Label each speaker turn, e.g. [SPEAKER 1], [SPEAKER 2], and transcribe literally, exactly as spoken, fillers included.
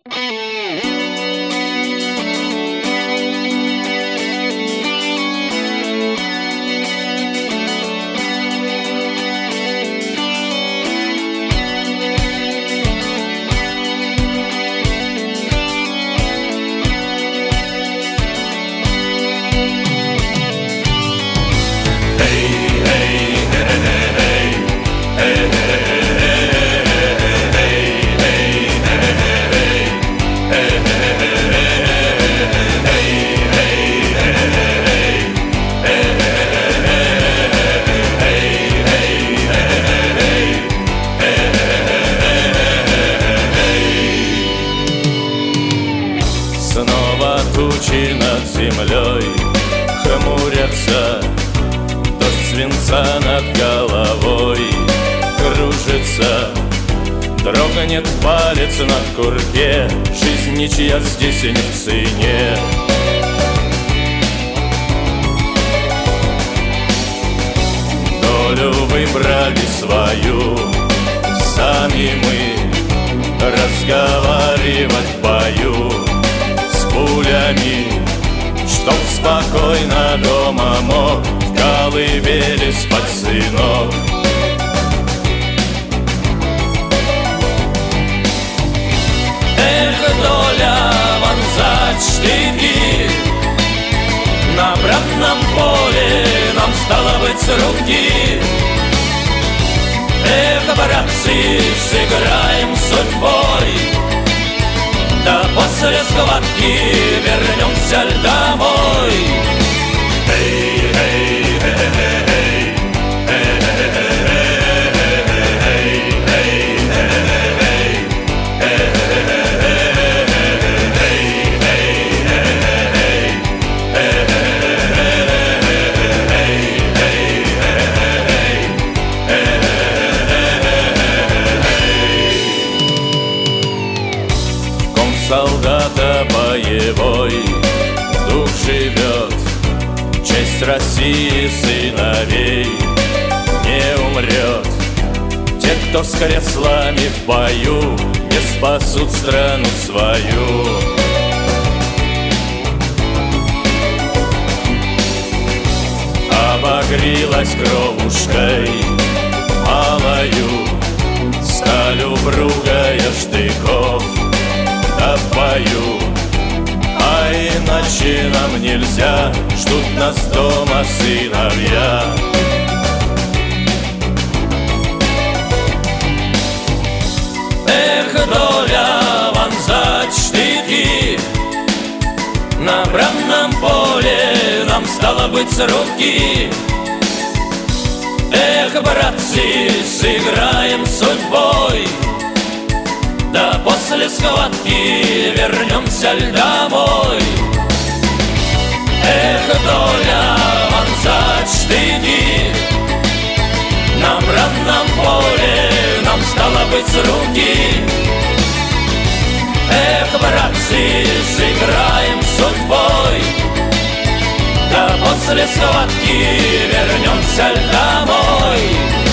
[SPEAKER 1] Снова тучи над землей хмурятся, дождь свинца над головой кружится. Дрогнет палец на курке, жизнь ничья здесь не в цене. Долю выбрали свою, сами мы разговаривать в бою с пулями, чтоб спокойно дома мог в колыбели спать сынок. Эх, доля, вонзать штыки на бранном поле нам стало быть с руки. Эх, братцы, сыграем судьбой, да после схватки вернемся домой. Эй, эй, эй, эй, эй, солдата боевой дух живет, честь России сыновей не умрет. Те, кто с креслами в бою, не спасут страну свою. Обогрелась кровушкой малою, сталь упругая штыков да в бою. А иначе нам нельзя, ждут нас дома сыновья. Эх, доля, вонзать штыки на бранном поле нам стало быть с руки. Эх, братцы, сыграем судьбой, да после схватки вернемся домой. Эх, доля, вонзать штыки на бранном поле нам стало быть с руки. Эх, братцы, сыграем судьбой, да после схватки вернемся домой.